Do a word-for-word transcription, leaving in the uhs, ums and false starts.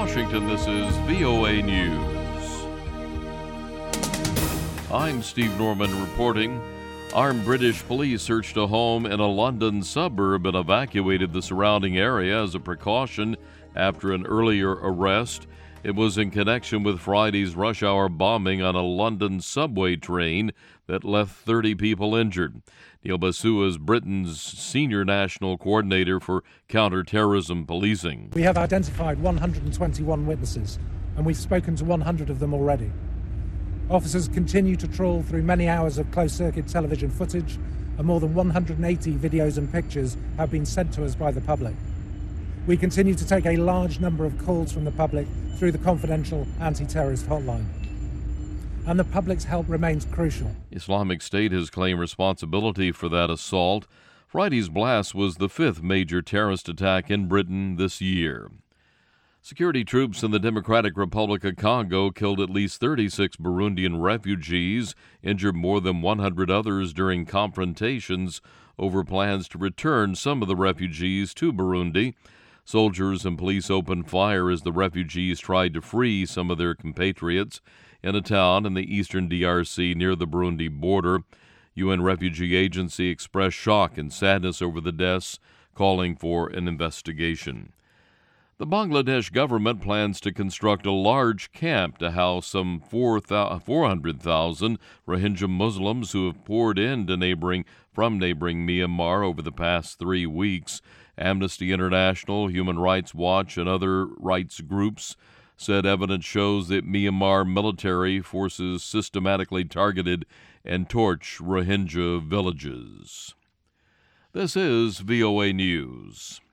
Washington, this is V O A News. I'm Steve Norman reporting. Armed British police searched a home in a London suburb and evacuated the surrounding area as a precaution after an earlier arrest. It was in connection with Friday's rush hour bombing on a London subway train that left thirty people injured. Neil Basu is Britain's senior national coordinator for counterterrorism policing. We have identified one hundred twenty-one witnesses, and we've spoken to one hundred of them already. Officers continue to trawl through many hours of closed-circuit television footage, and more than one hundred eighty videos and pictures have been sent to us by the public. We continue to take a large number of calls from the public through the confidential anti-terrorist hotline. And the public's help remains crucial. Islamic State has claimed responsibility for that assault. Friday's blast was the fifth major terrorist attack in Britain this year. Security troops in the Democratic Republic of Congo killed at least thirty-six Burundian refugees, injured more than one hundred others during confrontations over plans to return some of the refugees to Burundi. Soldiers and police opened fire as the refugees tried to free some of their compatriots in a town in the eastern D R C near the Burundi border. U N Refugee Agency expressed shock and sadness over the deaths, calling for an investigation. The Bangladesh government plans to construct a large camp to house some four hundred thousand Rohingya Muslims who have poured into neighboring from neighboring Myanmar over the past three weeks. Amnesty International, Human Rights Watch, and other rights groups said evidence shows that Myanmar military forces systematically targeted and torched Rohingya villages. This is V O A News.